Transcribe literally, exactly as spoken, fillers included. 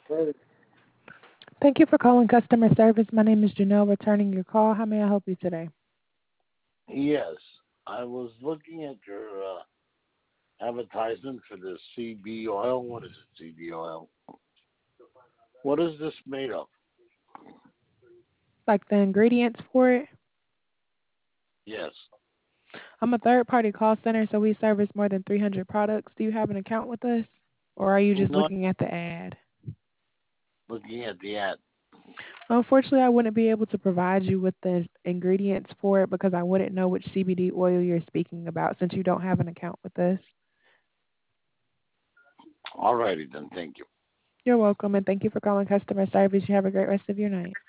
Thank you for calling customer service. My name is Janelle, returning your call. How may I help you today? Yes, I was looking at your uh, advertisement for the C B oil. What is it, C B oil? What is this made of? Like the ingredients for it? Yes, I'm a third party call center, so we service more than three hundred products. Do you have an account with us? Or are you just not looking at the ad? looking at the ad. Unfortunately, I wouldn't be able to provide you with the ingredients for it because I wouldn't know which C B D oil you're speaking about since you don't have an account with us. Alrighty then, thank you. You're welcome, and thank you for calling customer service. You have a great rest of your night.